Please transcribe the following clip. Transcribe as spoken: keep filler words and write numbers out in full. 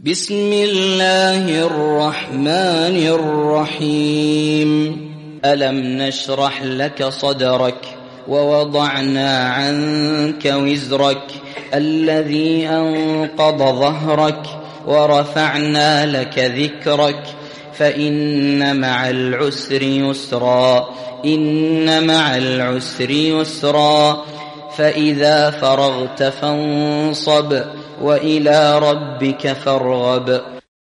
بسم الله الرحمن الرحيم ألم نشرح لك صدرك ووضعنا عنك وزرك الذي أنقض ظهرك ورفعنا لك ذكرك فإن مع العسر يسرا إن مع العسر يسرا فإذا فرغت فانصب وإلى ربك فارغب